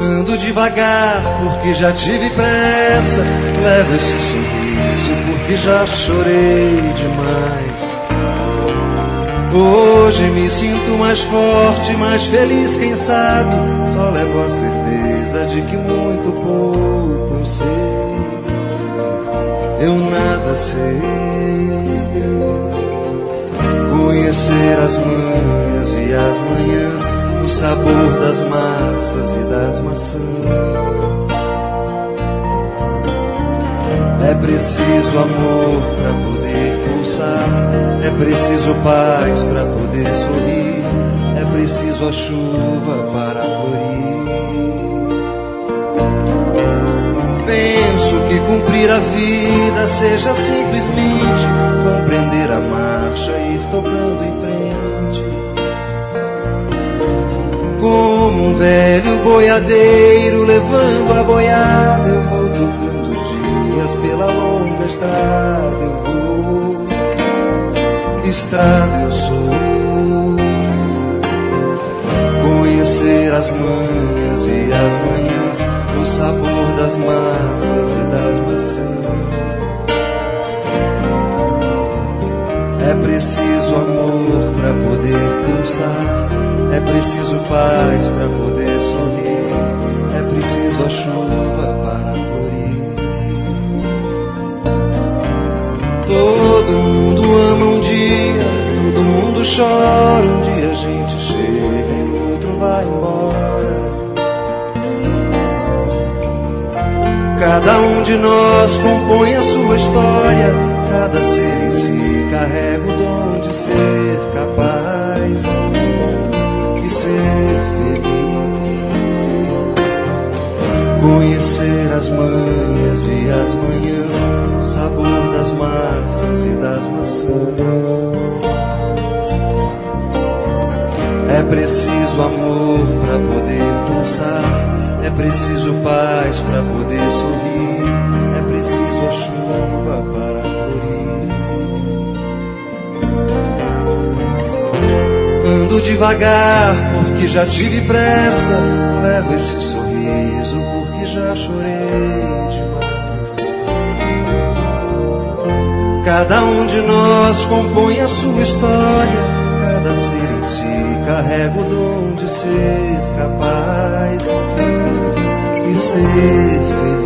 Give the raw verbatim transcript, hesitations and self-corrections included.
Ando devagar porque já tive pressa, levo esse sorriso porque já chorei demais. Hoje me sinto mais forte, mais feliz, quem sabe. Só levo a certeza de que muito pouco eu sei. Eu nada sei. Conhecer as manhas e as manhãs, o sabor das massas e das maçãs. É preciso amor pra poder pulsar, é preciso paz pra poder sorrir, é preciso a chuva para florir. Penso que cumprir a vida seja simplesmente compreender a marcha e ir tocando em frente. Como um velho boiadeiro levando a boiada, eu vou tocando os dias pela longa estrada. Eu vou, estrada eu sou. Conhecer as manhas e as manhãs, o sabor das massas e das maçãs. É preciso amor pra poder pulsar, é preciso paz pra poder sorrir, é preciso a chuva para florir. Todo mundo ama um dia, todo mundo chora. Um dia a gente chega e no outro vai embora. Cada um de nós compõe a sua história, cada ser em si carrega o dom de ser capaz e ser feliz. Conhecer as manhas e as manhãs, o sabor das massas e das maçãs. É preciso amor pra poder pulsar, é preciso paz pra poder sorrir, é preciso a chuva para florir. Ando devagar porque já tive pressa, levo esse sorriso porque já chorei demais. Cada um de nós compõe a sua história, cada ser em si carrega o dom de ser capaz e ser feliz.